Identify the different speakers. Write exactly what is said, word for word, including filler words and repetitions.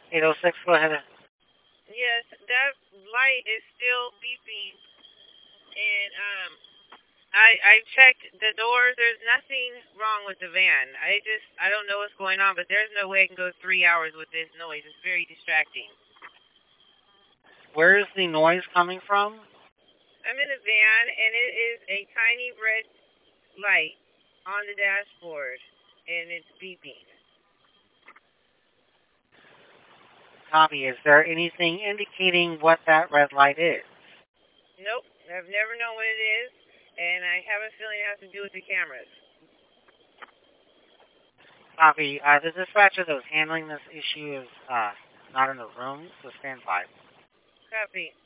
Speaker 1: eight oh six, go ahead.
Speaker 2: Yes, that light is still beeping, and um, I I checked the doors. There's nothing wrong with the van. I just I don't know what's going on, but there's no way I can go three hours with this noise. It's very distracting.
Speaker 1: Where is the noise coming from?
Speaker 2: I'm in a van, and it is a tiny red light on the dashboard, and it's beeping.
Speaker 1: Copy. Is there anything indicating what that red light is?
Speaker 2: Nope, I've never known what it is, and I have a feeling it has to do with the cameras.
Speaker 1: Copy. Uh, the dispatcher that was handling this issue is uh, not in the room, so stand by.
Speaker 2: Copy.